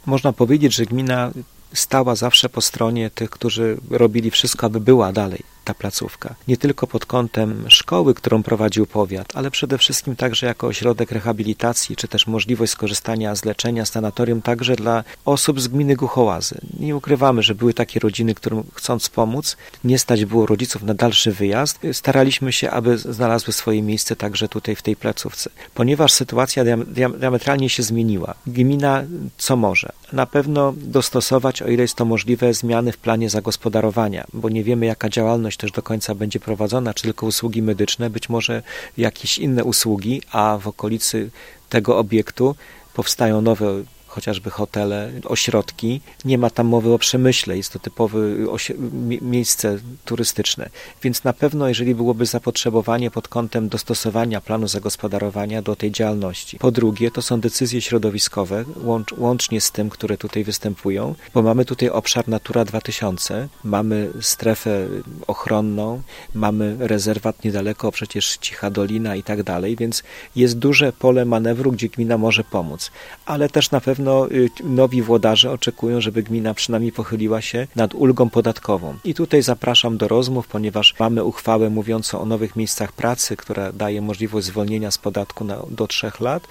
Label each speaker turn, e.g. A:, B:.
A: Można powiedzieć, że gmina stała zawsze po stronie tych, którzy robili wszystko, aby była dalej ta placówka. Nie tylko pod kątem szkoły, którą prowadził powiat, ale przede wszystkim także jako ośrodek rehabilitacji, czy też możliwość skorzystania z leczenia, sanatorium także dla osób z gminy Głuchołazy. Nie ukrywamy, że były takie rodziny, którym chcąc pomóc, nie stać było rodziców na dalszy wyjazd. Staraliśmy się, aby znalazły swoje miejsce także tutaj w tej placówce. Ponieważ sytuacja diametralnie się zmieniła. Gmina co może? Na pewno dostosować, o ile jest to możliwe, zmiany w planie zagospodarowania, bo nie wiemy, jaka działalność też do końca będzie prowadzona, czy tylko usługi medyczne, być może jakieś inne usługi, a w okolicy tego obiektu powstają nowe chociażby hotele, ośrodki. Nie ma tam mowy o przemyśle, jest to typowe miejsce turystyczne. Więc na pewno, jeżeli byłoby zapotrzebowanie pod kątem dostosowania planu zagospodarowania do tej działalności. Po drugie, to są decyzje środowiskowe, łącznie z tym, które tutaj występują, bo mamy tutaj obszar Natura 2000, mamy strefę ochronną, mamy rezerwat niedaleko, przecież Cicha Dolina i tak dalej, więc jest duże pole manewru, gdzie gmina może pomóc. Ale też na pewno nowi włodarze oczekują, żeby gmina przynajmniej pochyliła się nad ulgą podatkową. I tutaj zapraszam do rozmów, ponieważ mamy uchwałę mówiącą o nowych miejscach pracy, która daje możliwość zwolnienia z podatku do 3 lat,